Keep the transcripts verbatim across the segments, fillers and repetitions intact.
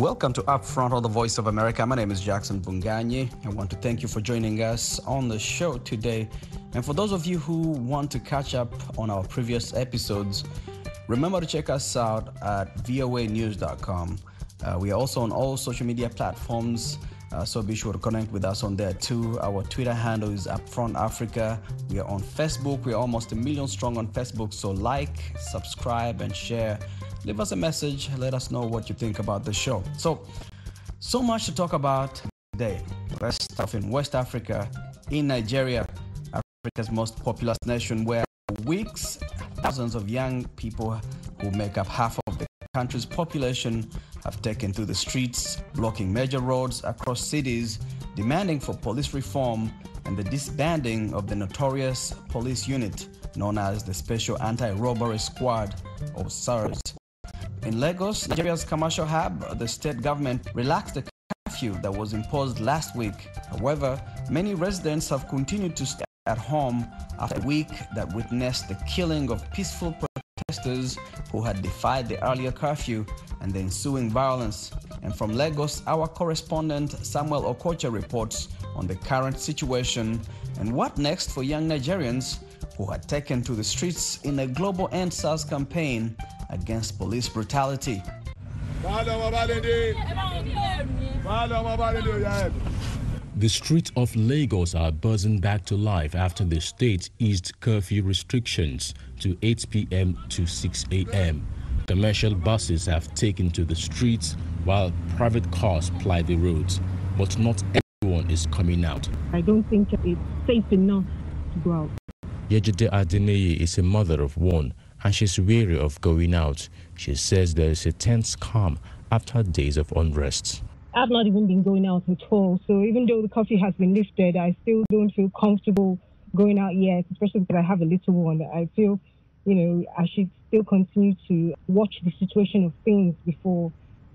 Welcome to Upfront on the Voice of America. My name is Jackson Bunganyi. I want to thank you for joining us on the show today. And for those of you who want to catch up on our previous episodes, remember to check us out at V O A news dot com. Uh, we are also on all social media platforms, uh, so be sure to connect with us on there too. Our Twitter handle is Upfront Africa. We are on Facebook. We are almost a million strong on Facebook, so like, subscribe, and share. Leave us a message. Let us know what you think about the show. So, so much to talk about today. Let's start in West Africa, in Nigeria, Africa's most populous nation, where for weeks, thousands of young people who make up half of the country's population have taken to the streets, blocking major roads across cities, demanding for police reform and the disbanding of the notorious police unit known as the Special Anti-Robbery Squad, or SARS. In Lagos, Nigeria's commercial hub, the state government relaxed the curfew that was imposed last week. However, many residents have continued to stay at home after a week that witnessed the killing of peaceful protesters who had defied the earlier curfew and the ensuing violence. And from Lagos, our correspondent Samuel Okocha reports on the current situation and what next for young Nigerians who had taken to the streets in a global End SARS campaign against police brutality. The streets of Lagos are buzzing back to life after the state eased curfew restrictions to eight p.m. to six a.m. Commercial buses have taken to the streets while private cars ply the roads, but not everyone is coming out. I don't think it's safe enough to go out. Yejide Adeneye is a mother of one, and she's weary of going out. She says there is a tense calm after days of unrest. I've not even been going out at all, so even though the curfew has been lifted, I still don't feel comfortable going out yet, especially because I have a little one. I feel, you know, I should still continue to watch the situation of things before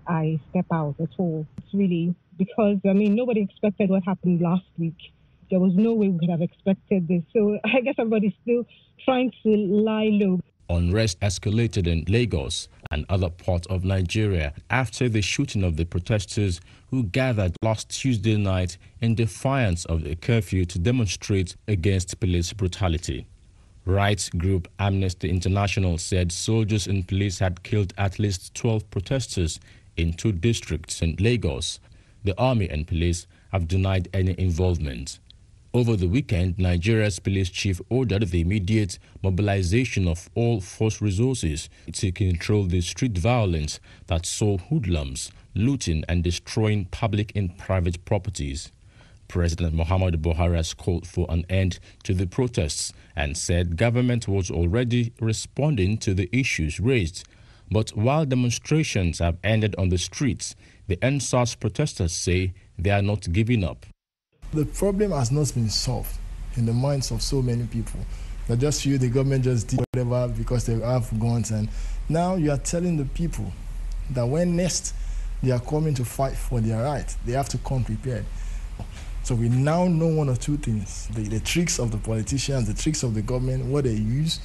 I step out at all. It's really because, I mean, nobody expected what happened last week. There was no way we could have expected this. So I guess everybody's still trying to lie low. Unrest escalated in Lagos and other parts of Nigeria after the shooting of the protesters who gathered last Tuesday night in defiance of the curfew to demonstrate against police brutality. Rights group Amnesty International said soldiers and police had killed at least twelve protesters in two districts in Lagos. The army and police have denied any involvement. Over the weekend, Nigeria's police chief ordered the immediate mobilization of all force resources to control the street violence that saw hoodlums looting and destroying public and private properties. President Muhammadu Buhari has called for an end to the protests and said government was already responding to the issues raised. But while demonstrations have ended on the streets, the End SARS protesters say they are not giving up. The problem has not been solved in the minds of so many people. They just feel the government just did whatever because they have guns, and now you are telling the people that when next they are coming to fight for their rights, they have to come prepared. So we now know one or two things: the, the tricks of the politicians, the tricks of the government, what they use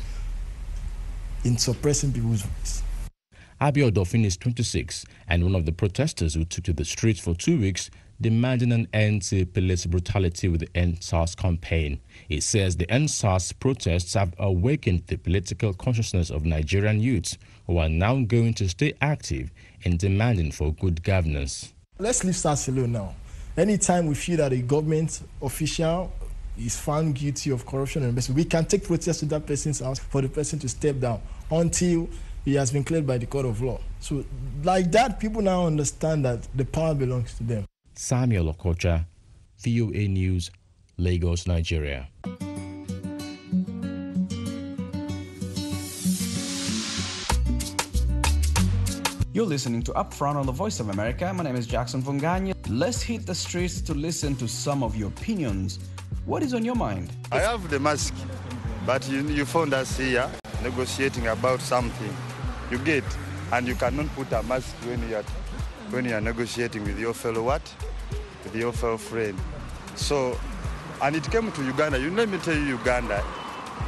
in suppressing people's voice. Abiy Odofin is twenty-six and one of the protesters who took to the streets for two weeks demanding an end to police brutality with the End SARS campaign. He says the End SARS protests have awakened the political consciousness of Nigerian youths who are now going to stay active in demanding for good governance. Let's leave SARS alone now. Anytime we feel that a government official is found guilty of corruption and investment, we can take protest to that person's house for the person to step down until he has been cleared by the court of law. So like that, people now understand that the power belongs to them. Samuel Okocha, V O A News, Lagos, Nigeria. You're listening to Upfront on the Voice of America. My name is Jackson Vunganya. Let's hit the streets to listen to some of your opinions. What is on your mind? I have the mask, but you, you found us here negotiating about something. You get, and you cannot put a mask when you are when you are negotiating with your fellow what? With your fellow friend. So, and it came to Uganda. You let me tell you, Uganda.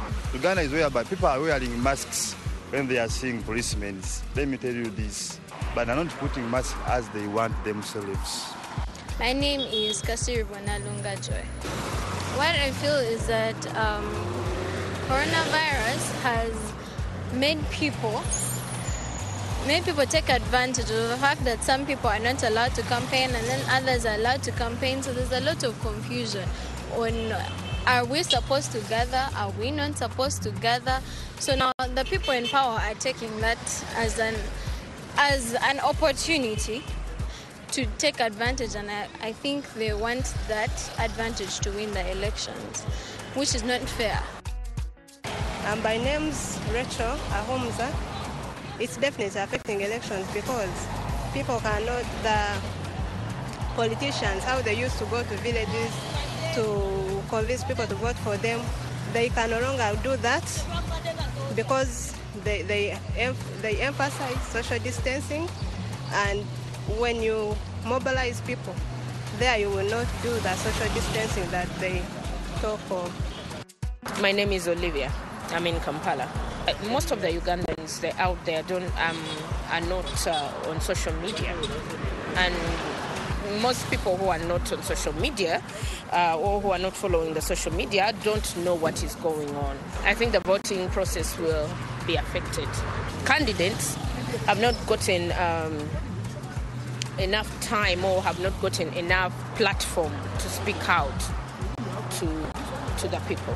Uganda is whereby people are wearing masks when they are seeing policemen. Let me tell you this. but are not putting much as they want themselves. My name is Kasiri Bonalunga Joy. What I feel is that um, coronavirus has made people made people take advantage of the fact that some people are not allowed to campaign and then others are allowed to campaign. So there's a lot of confusion on, are we supposed to gather? Are we not supposed to gather? So now the people in power are taking that as an as an opportunity to take advantage, and I, I think they want that advantage to win the elections, which is not fair. Um, my name's Rachel Ahomza. It's definitely affecting elections because people cannot, the politicians, how they used to go to villages to convince people to vote for them, they can no longer do that because they, they, they emphasize social distancing, and when you mobilize people, there you will not do the social distancing that they talk of. My name is Olivia. I'm in Kampala. Most of the Ugandans they're out there don't um, are not uh, on social media, and most people who are not on social media uh, or who are not following the social media don't know what is going on. I think the voting process will be affected. Candidates have not gotten um, enough time or have not gotten enough platform to speak out to to the people.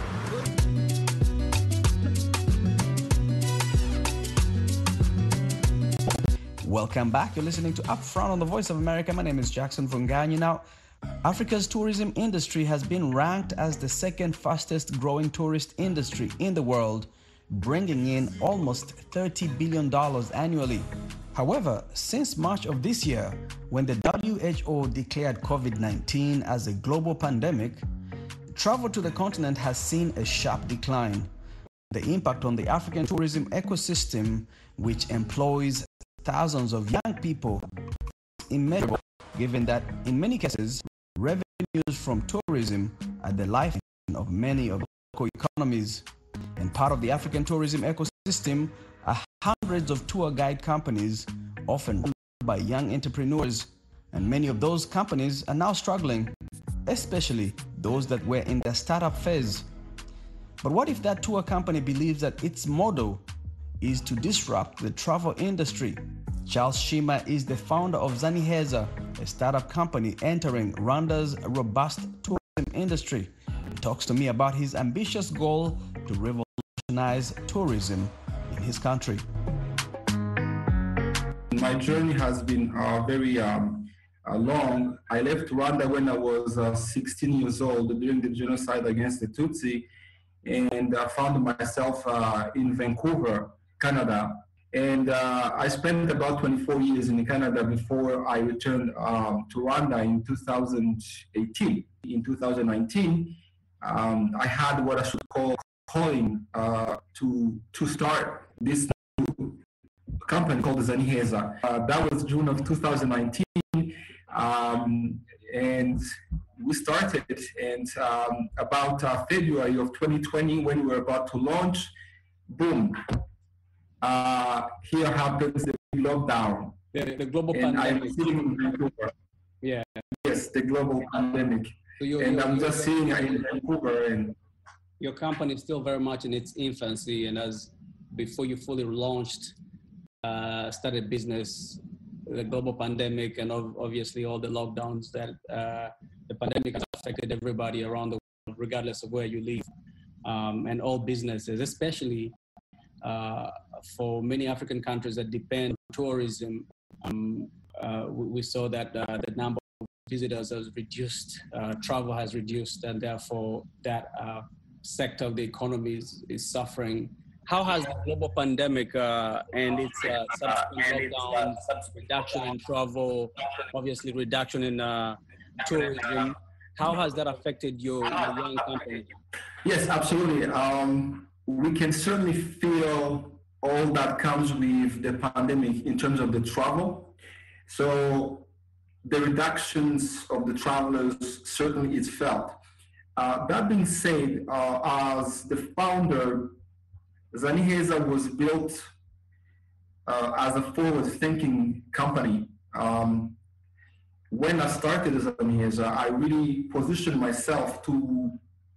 Welcome back. You're listening to Upfront on the Voice of America. My name is Jackson Vunganyi. Now, Africa's tourism industry has been ranked as the second fastest growing tourist industry in the world, bringing in almost thirty billion dollars annually. However, since March of this year, when the W H O declared COVID nineteen as a global pandemic, travel to the continent has seen a sharp decline. The impact on the African tourism ecosystem, which employs thousands of young people, is immeasurable, given that in many cases, revenues from tourism are the lifeline of many of the local economies. And part of the African tourism ecosystem are hundreds of tour guide companies, often run by young entrepreneurs. And many of those companies are now struggling, especially those that were in their startup phase. But what if that tour company believes that its motto is to disrupt the travel industry? Charles Shima is the founder of Zaniheza, a startup company entering Rwanda's robust tourism industry. He talks to me about his ambitious goal to revolutionize tourism in his country. My journey has been uh, very um, uh, long. I left Rwanda when I was uh, sixteen years old during the genocide against the Tutsi, and I found myself uh, in Vancouver, Canada. And uh, I spent about twenty-four years in Canada before I returned um, to Rwanda in two thousand eighteen. In two thousand nineteen, um, I had what I should call calling uh, to, to start this new company called Zaniheza. Uh, that was June of two thousand nineteen. Um, and we started, and um, about uh, February of twenty twenty, when we were about to launch, boom. Uh, here happens the lockdown. The, the global and pandemic. I'm sitting in Vancouver. Yeah. Yes, the global pandemic. So you're, and you're, I'm you're just sitting in Vancouver. And your company is still very much in its infancy, and as before you fully launched, uh, started business, the global pandemic, and obviously all the lockdowns that uh, the pandemic has affected everybody around the world, regardless of where you live, um, and all businesses, especially Uh, for many African countries that depend on tourism. Um, uh, we, we saw that uh, the number of visitors has reduced, uh, travel has reduced, and therefore that uh, sector of the economy is, is suffering. How has the global pandemic uh, and its uh, subsequent lockdowns, reduction in travel, obviously reduction in uh, tourism, how has that affected your, your young company? Yes, absolutely. Um, we can certainly feel all that comes with the pandemic in terms of the travel. So the reductions of the travelers certainly is felt. Uh, that being said, uh, as the founder, Zaniheza was built uh, as a forward-thinking company. Um, when I started as Zaniheza, I really positioned myself to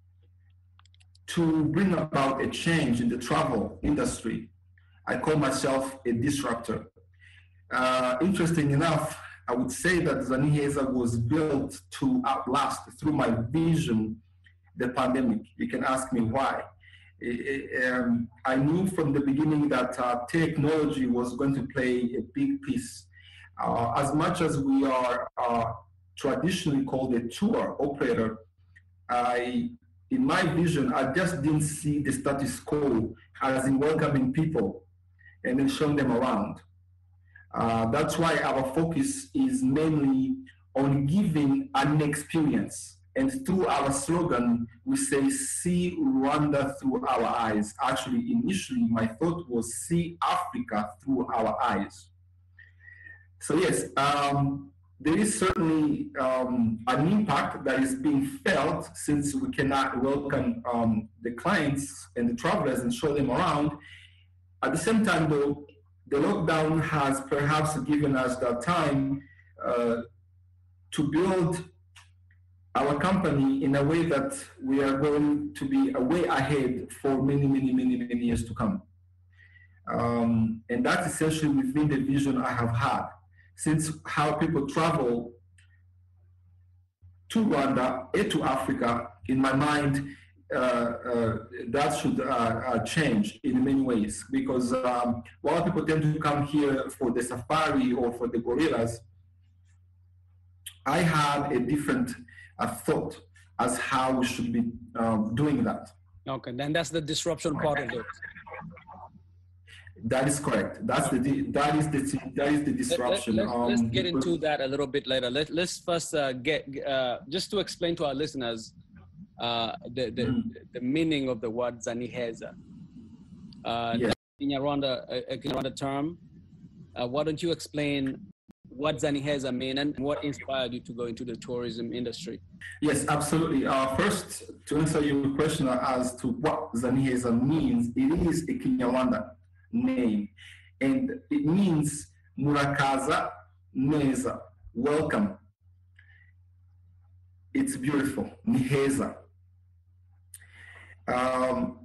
to bring about a change in the travel industry. I call myself a disruptor. Uh, interesting enough, I would say that Zaniheza was built to outlast, through my vision, the pandemic. You can ask me why. Um, I knew from the beginning that uh, technology was going to play a big piece. Uh, as much as we are uh, traditionally called a tour operator, I, in my vision, I just didn't see the status quo as in welcoming people and then showing them around. Uh, that's why our focus is mainly on giving an experience. And through our slogan, we say, see Rwanda through our eyes. Actually, initially, my thought was see Africa through our eyes. So yes, um, there is certainly um, an impact that is being felt since we cannot welcome um, the clients and the travelers and show them around. At the same time, though, the lockdown has perhaps given us that time uh, to build our company in a way that we are going to be a way ahead for many, many, many, many years to come. Um, and that's essentially within the vision I have had. Since how people travel to Rwanda and to Africa, in my mind, uh, uh, that should uh, uh, change in many ways. Because um, while people tend to come here for the safari or for the gorillas, I have a different uh, thought as how we should be um, doing that. Okay, then that's the disruption part of it. That is correct. That's the that is the that is the disruption. Let, let, um, let's get into that a little bit later. Let, let's first uh, get uh, just to explain to our listeners uh, the the, mm. the meaning of the word Zaniheza. Uh, yes. In Kinyarwanda, a Kinyarwanda term. Uh, why don't you explain what Zaniheza mean and what inspired you to go into the tourism industry? Yes, absolutely. Uh, first, to answer your question as to what Zaniheza means, it is a Kinyarwanda name, and it means Murakaza Neza, welcome. It's beautiful, Niheza. Um,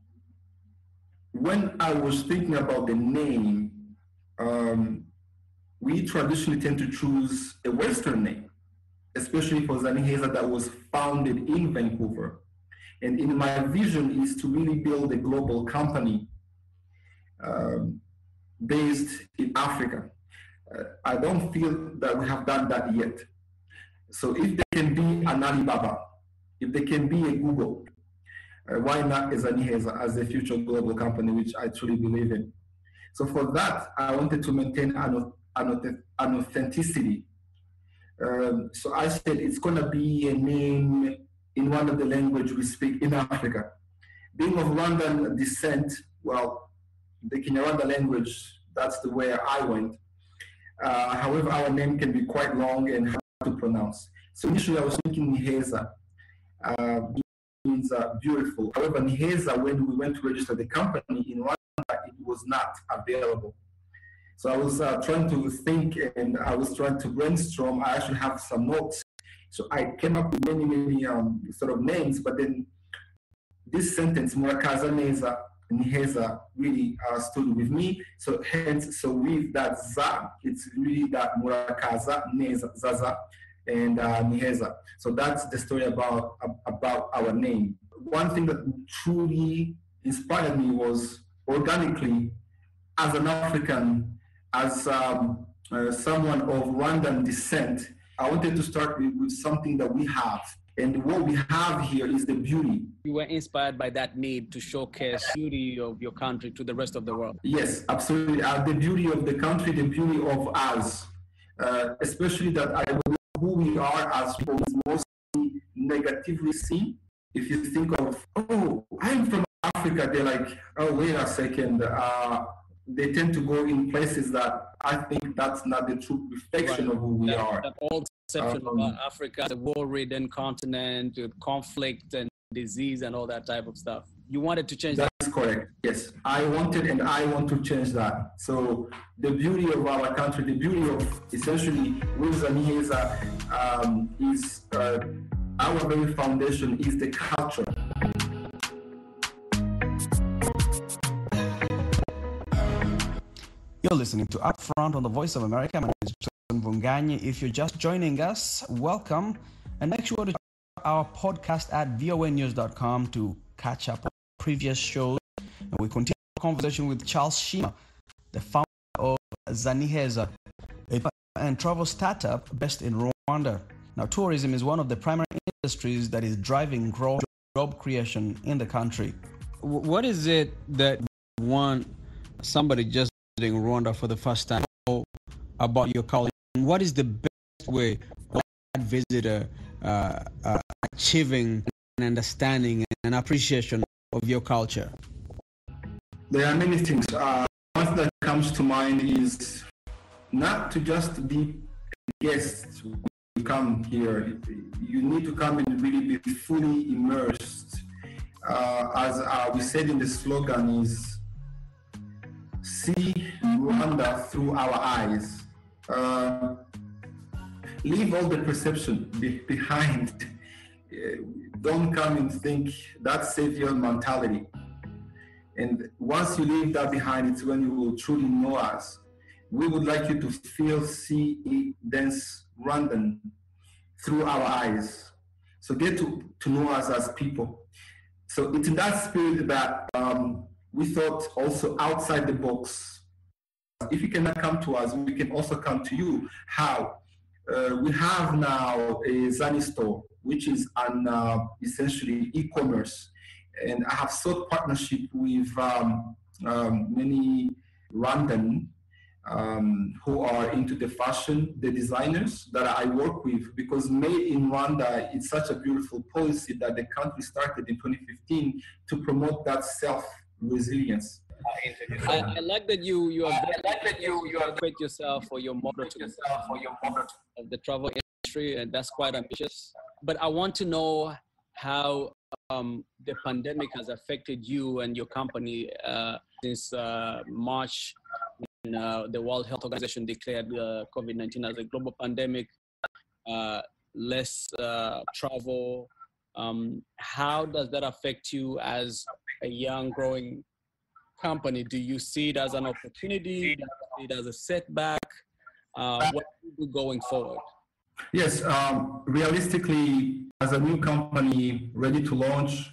when I was thinking about the name, um, we traditionally tend to choose a Western name, especially for Zaniheza that was founded in Vancouver. And in my vision is to really build a global company Um, based in Africa. Uh, I don't feel that we have done that yet. So if there can be an Alibaba, if there can be a Google, uh, why not as Zaniheza as a future global company, which I truly believe in. So for that, I wanted to maintain an, an, an authenticity. Um, so I said it's going to be a name in one of the language we speak in Africa. Being of Rwandan descent, well, the Kinyarwanda language, that's the way I went. Uh, however, our name can be quite long and hard to pronounce. So initially I was thinking Niheza, uh, means uh, beautiful. However, Niheza, when we went to register the company in Rwanda, it was not available. So I was uh, trying to think and I was trying to brainstorm. I actually have some notes. So I came up with many, many um, sort of names, but then this sentence, Murakaza Neza, Niheza, really uh, stood with me. So hence, so with that za, it's really that Murakaza, Neza, Zaza, and uh, Niheza. So that's the story about, about our name. One thing that truly inspired me was organically, as an African, as um, uh, someone of Rwandan descent, I wanted to start with, with something that we have. And what we have here is the beauty. You were inspired by that need to showcase the beauty of your country to the rest of the world. Yes, absolutely. Uh, the beauty of the country, the beauty of us, uh, especially that I believe who we are as people is mostly negatively seen. If you think of, oh, I'm from Africa, they're like, oh, wait a second. Uh, they tend to go in places that I think that's not the true reflection right. of who we that, are. That old perception um, about Africa, the war-ridden continent with conflict and disease and all that type of stuff. You wanted to change that. correct. Yes, I wanted and I want to change that. So the beauty of our country, the beauty of essentially with Zaniheza um, is uh, our very foundation is the culture. You're listening to Upfront on the Voice of America. My name is Jackson Bunganyi. If you're just joining us, welcome. And make sure to check out our podcast at V O A news dot com to catch up on previous shows. And we continue the conversation with Charles Shima, the founder of Zaniheza, a tour and travel startup based in Rwanda. Now, tourism is one of the primary industries that is driving growth, job creation in the country. What is it that want somebody just visiting Rwanda for the first time know about your culture? And what is the best way of that visitor uh, uh, achieving an understanding and appreciation of your culture? There are many things. Uh, one that comes to mind is not to just be guests when you come here. You need to come and really be fully immersed. Uh, as uh, we said in the slogan is, see Rwanda through our eyes. Uh, leave all the perception be- behind. Uh, don't come and think that savior mentality. And once you leave that behind, it's when you will truly know us. We would like you to feel, see, dance Rwandan through our eyes. So get to, to know us as people. So it's in that spirit that um, we thought also outside the box. If you cannot come to us, we can also come to you. How? Uh, we have now a Zani store, which is an uh, essentially e-commerce. And I have sought partnership with um, um, many Rwandan um, who are into the fashion, the designers that I work with, because Made in Rwanda is such a beautiful policy that the country started in twenty fifteen to promote that self-resilience. I, I like that you you are I like that you you equate yourself or your model to yourself or your model of the travel industry, and that's quite ambitious. But I want to know how um, the pandemic has affected you and your company uh, since uh, March, when uh, the World Health Organization declared uh, COVID nineteen as a global pandemic. Uh, less uh, travel. Um, how does that affect you as a young, growing company? Do you see it as an opportunity? Do you see it as a setback? Uh, what do you do going forward? Yes, um, realistically, as a new company ready to launch,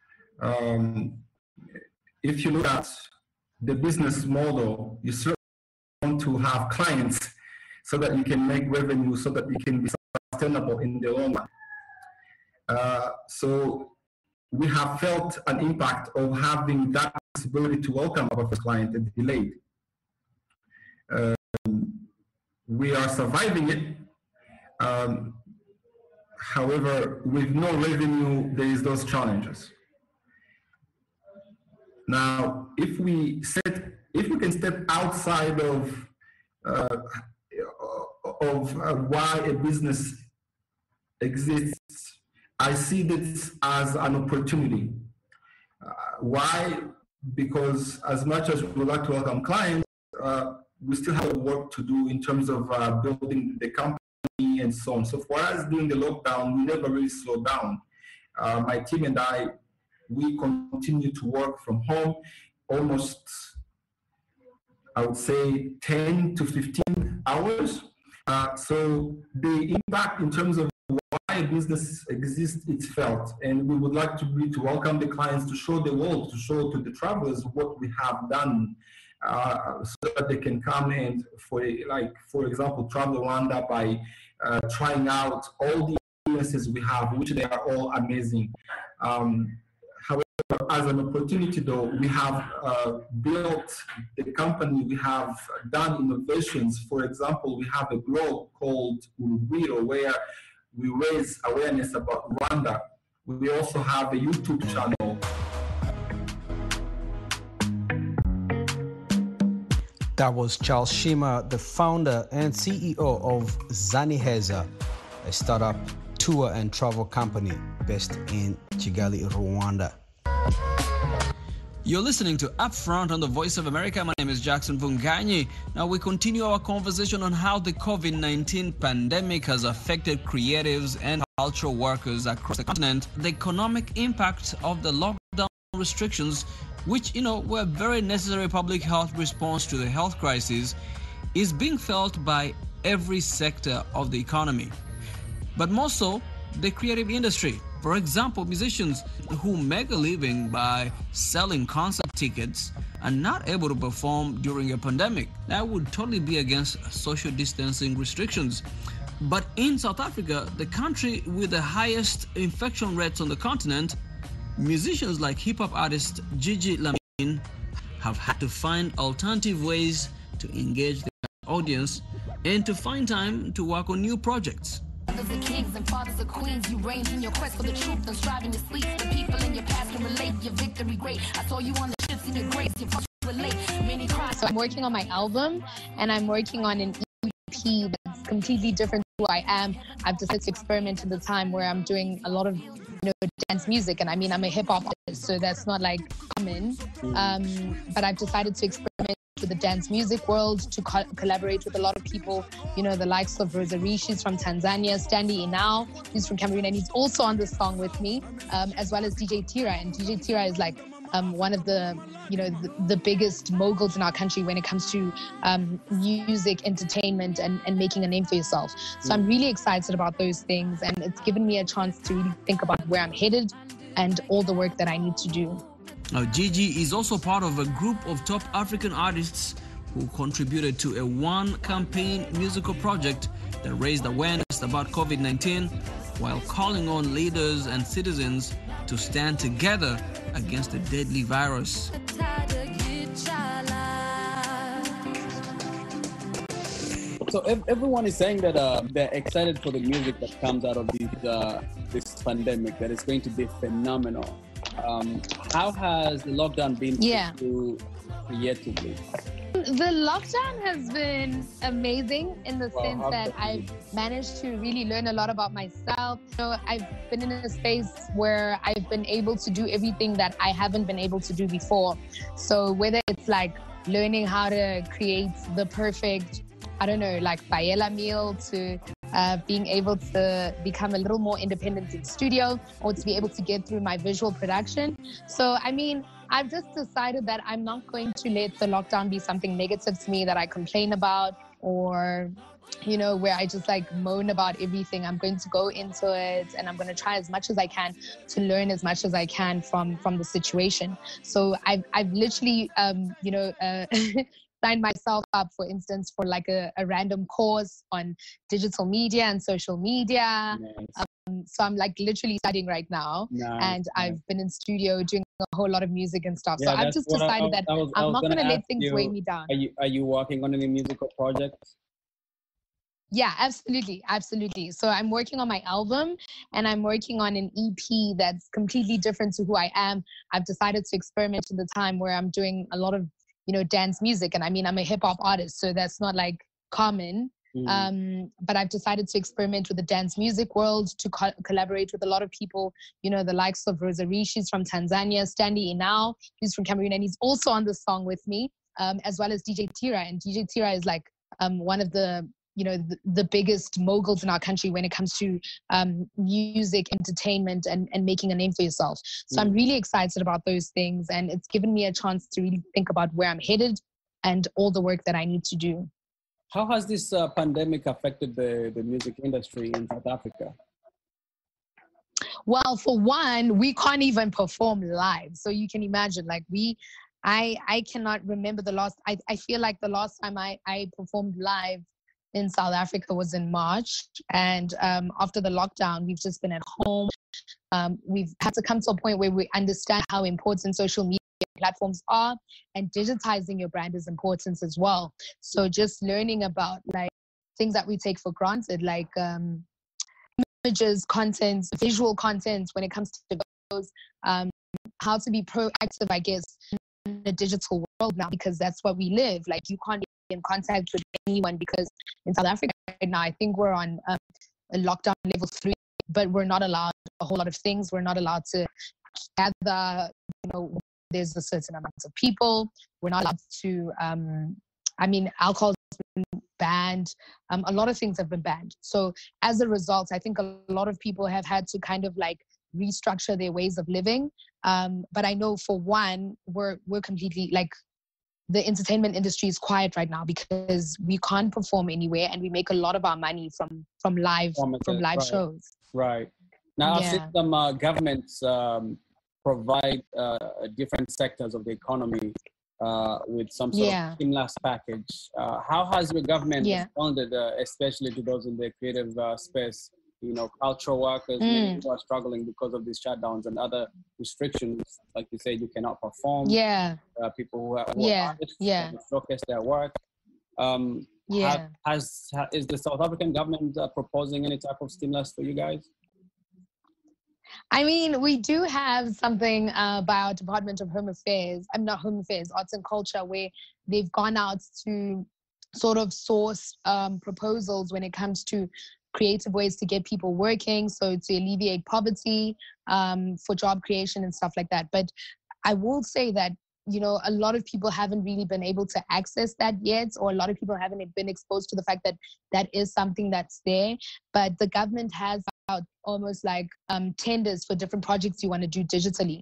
um, if you look at the business model, you certainly want to have clients so that you can make revenue, so that you can be sustainable in the long run. Uh, so we have felt an impact of having that possibility to welcome our first client and delayed. Um, we are surviving it. Um, however, with no revenue, there is those challenges. Now, if we set, if we can step outside of uh, of uh, why a business exists, I see this as an opportunity. Uh, why? Because as much as we would like to welcome clients, uh, we still have work to do in terms of uh, building the company and so on. So for us during the lockdown, we never really slowed down. Uh, my team and I, we continue to work from home almost, I would say, ten to fifteen hours. Uh, so the impact in terms of why a business exists, it's felt. And we would like to be to welcome the clients, to show the world, to show to the travelers what we have done, uh, so that they can come and, for like, for example, travel Rwanda by uh, trying out all the experiences we have, which they are all amazing. Um, however, as an opportunity though, we have uh, built the company, we have done innovations. For example, we have a blog called Urugwiro where we raise awareness about Rwanda. We also have a YouTube channel. That was Charles Shima, the founder and C E O of Zaniheza, a startup tour and travel company based in Kigali, Rwanda. You're listening to Upfront on the Voice of America. My name is Jackson Vunganyi. Now we continue our conversation on how the COVID nineteen pandemic has affected creatives and cultural workers across the continent, the economic impact of the lockdown restrictions, which, you know, were very necessary public health response to the health crisis, is being felt by every sector of the economy. But more so, the creative industry. For example, musicians who make a living by selling concert tickets are not able to perform during a pandemic. That would totally be against social distancing restrictions. But in South Africa, the country with the highest infection rates on the continent, musicians like hip-hop artist Gigi Lamin have had to find alternative ways to engage the audience and to find time to work on new projects. Mothers of kings and fathers of queens, you reign in your quest for the truth and striving to sleep. The people in your past can relate, your victory great. I saw you on the ships in your grace, your first relate. Many cries. So I'm working on my album, and I'm working on an E P that's completely different to who I am. I've decided to experiment in the time where I'm doing a lot of, you know, dance music, and I mean, I'm a hip hop artist, so that's not like common. Um, but I've decided to experiment with the dance music world, to co- collaborate with a lot of people, you know, the likes of Rosary, she's from Tanzania, Stanley Inao, he's from Cameroon, and he's also on this song with me, um, as well as D J Tira. And D J Tira is like um, one of the, you know, the, the biggest moguls in our country when it comes to um, music, entertainment, and, and making a name for yourself. So I'm really excited about those things, and it's given me a chance to really think about where I'm headed and all the work that I need to do. Now, Gigi is also part of a group of top African artists who contributed to a one-campaign musical project that raised awareness about COVID nineteen while calling on leaders and citizens to stand together against the deadly virus. So ev- everyone is saying that uh, they're excited for the music that comes out of this, uh, this pandemic, that it's going to be phenomenal. Um, how has the lockdown been yeah. for you creatively? The lockdown has been amazing in the Wow, sense that I've managed to really learn a lot about myself. You know, I've been in a space where I've been able to do everything that I haven't been able to do before. So whether it's like learning how to create the perfect, I don't know, like paella meal, to uh, being able to become a little more independent in studio, or to be able to get through my visual production. So, I mean, I've just decided that I'm not going to let the lockdown be something negative to me that I complain about, or, you know, where I just like moan about everything. I'm going to go into it, and I'm going to try as much as I can to learn as much as I can from, from the situation. So I've, I've literally, um, you know, uh, signed myself up, for instance, for like a, a random course on digital media and social media. Nice. Um, so I'm like literally studying right now, Nice. and I've been in studio doing a whole lot of music and stuff. Yeah, so I've that's just what I- decided I- that I was- I I'm was not gonna going to let ask things you, weigh me down. Are you are you working on any musical projects? Yeah, absolutely. Absolutely. So I'm working on my album, and I'm working on an E P that's completely different to who I am. I've decided to experiment in the time where I'm doing a lot of, you know, dance music. And I mean, I'm a hip hop artist, so that's not like common. Mm. Um, but I've decided to experiment with the dance music world, to co- collaborate with a lot of people, you know, the likes of Rosary, she's from Tanzania, Stanley Inao, he's from Cameroon, and he's also on this song with me, um, as well as D J Tira. And D J Tira is like um, one of the, you know, the, the biggest moguls in our country when it comes to um, music, entertainment, and, and making a name for yourself. So mm. I'm really excited about those things, and it's given me a chance to really think about where I'm headed and all the work that I need to do. How has this uh, pandemic affected the, the music industry in South Africa? Well, for one, we can't even perform live. So you can imagine, like we, I I cannot remember the last, I, I feel like the last time I, I performed live in South Africa was in March. And um, after the lockdown, we've just been at home. Um, we've had to come to a point where we understand how important social media platforms are, and digitizing your brand is important as well. So just learning about like things that we take for granted, like um, images, content, visual content when it comes to those, um, how to be proactive, I guess, in the digital world now, because that's what we live. Like you can't be in contact with anyone, because in South Africa right now, I think we're on um, a lockdown level three, but we're not allowed a whole lot of things. We're not allowed to gather, you know, there's a certain amount of people. We're not allowed to, um, I mean, alcohol has been banned. Um, a lot of things have been banned. So as a result, I think a lot of people have had to kind of like restructure their ways of living. Um, but I know for one, we're we're completely like, the entertainment industry is quiet right now because we can't perform anywhere, and we make a lot of our money from from live from live right. shows. Right. Now, Yeah. I've seen some uh, governments um, provide uh, different sectors of the economy uh, with some sort Yeah. of stimulus package. Uh, how has your government Yeah. responded, uh, especially to those in the creative uh, space? You know, cultural workers Mm. who are struggling because of these shutdowns and other restrictions. Like you said, you cannot perform. Yeah. Uh, people who are, who Yeah. are artists Yeah. can showcase their work. Um, Yeah. have, has ha, is the South African government uh, proposing any type of stimulus for you guys? I mean, we do have something uh, by our Department of Home Affairs, I'm not Home Affairs, Arts and Culture, where they've gone out to sort of source um, proposals when it comes to creative ways to get people working, so to alleviate poverty, um, for job creation and stuff like that. But I will say that, you know, a lot of people haven't really been able to access that yet, or a lot of people haven't been exposed to the fact that that is something that's there. But the government has out almost like um, tenders for different projects you want to do digitally.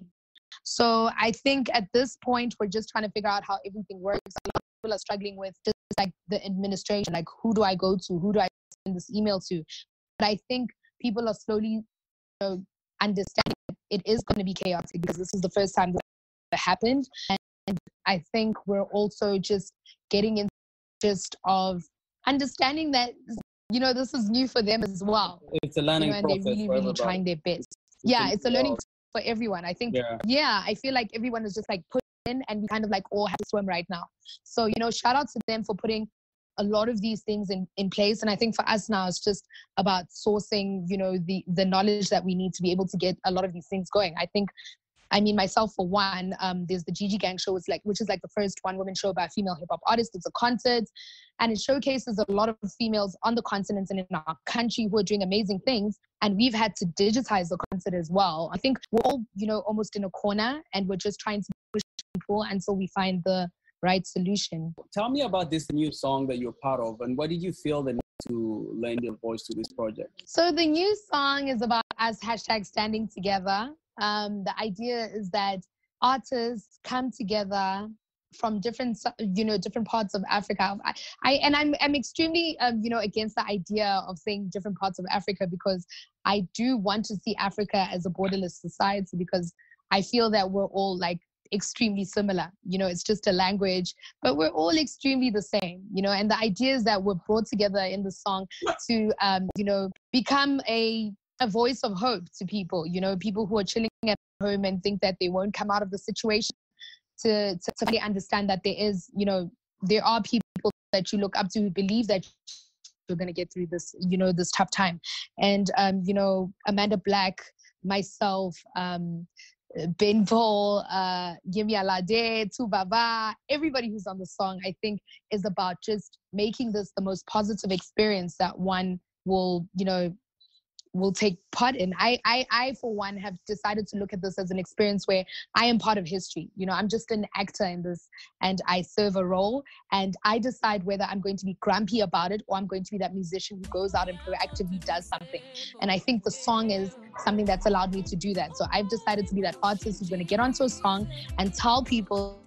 So I think at this point, we're just trying to figure out how everything works. A lot of people are struggling with just like the administration, like who do I go to? Who do I send this email to? But I think people are slowly, you know, understanding that it is going to be chaotic because this is the first time that happened. And, and I think we're also just getting into just of understanding that, you know, this is new for them as well. It's a learning you know, and process they're really, for really everybody. trying their best. It's Yeah, a it's a new learning world. for everyone. I think, Yeah. yeah, I feel like everyone is just like put in, and we kind of like all have to swim right now. So, you know, shout out to them for putting a lot of these things in, in place. And I think for us now, it's just about sourcing, you know, the, the knowledge that we need to be able to get a lot of these things going. I think, I mean, myself, for one, um, there's the Gigi Gang show, it's like, which is like the first one-woman show by a female hip-hop artist. It's a concert, and it showcases a lot of females on the continent and in our country who are doing amazing things. And we've had to digitize the concert as well. I think we're all, you know, almost in a corner, and we're just trying to push people until we find the right solution. Tell me about this new song that you're part of, and why did you feel the need to lend your voice to this project? So the new song is about us hashtag standing together. Um, the idea is that artists come together from different, you know, different parts of Africa. I, I and I'm I'm extremely, um, you know, against the idea of saying different parts of Africa, because I do want to see Africa as a borderless society, because I feel that we're all like extremely similar. You know, it's just a language, but we're all extremely the same, you know, and the idea is that we're brought together in the song to, um, you know, become a, a voice of hope to people, you know, people who are chilling at home and think that they won't come out of the situation, to, to, to really understand that there is, you know, there are people that you look up to who believe that you're going to get through this, you know, this tough time. And, um, you know, Amanda Black, myself, um, Ben Paul, uh, Yemi Alade, Tubaba, everybody who's on the song, I think, is about just making this the most positive experience that one will, you know, will take part in. I, I, I, for one, have decided to look at this as an experience where I am part of history. You know, I'm just an actor in this, and I serve a role, and I decide whether I'm going to be grumpy about it or I'm going to be that musician who goes out and proactively does something. And I think the song is something that's allowed me to do that. So I've decided to be that artist who's going to get onto a song and tell people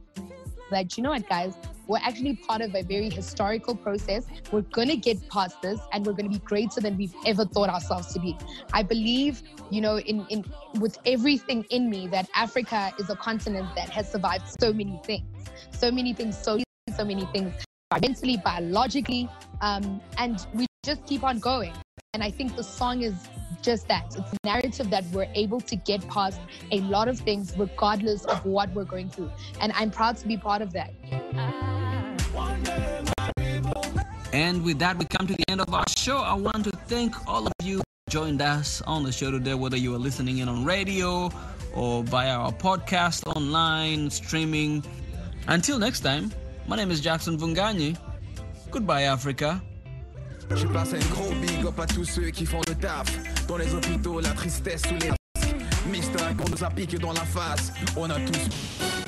that, you know what, guys, we're actually part of a very historical process. We're going to get past this, and we're going to be greater than we've ever thought ourselves to be. I believe, you know, in, in with everything in me, that Africa is a continent that has survived so many things, so many things, so, so many things, mentally, biologically, um, and we just keep on going. And I think the song is just that. It's a narrative that we're able to get past a lot of things regardless of what we're going through. And I'm proud to be part of that. And with that, we come to the end of our show. I want to thank all of you who joined us on the show today, whether you are listening in on radio or via our podcast, online, streaming. Until next time, my name is Jackson Vunganyi. Goodbye, Africa. Je place un gros big up à tous ceux qui font le taf. Dans les hôpitaux, la tristesse sous les masques. Mister, on nous a piqué dans la face. On a tous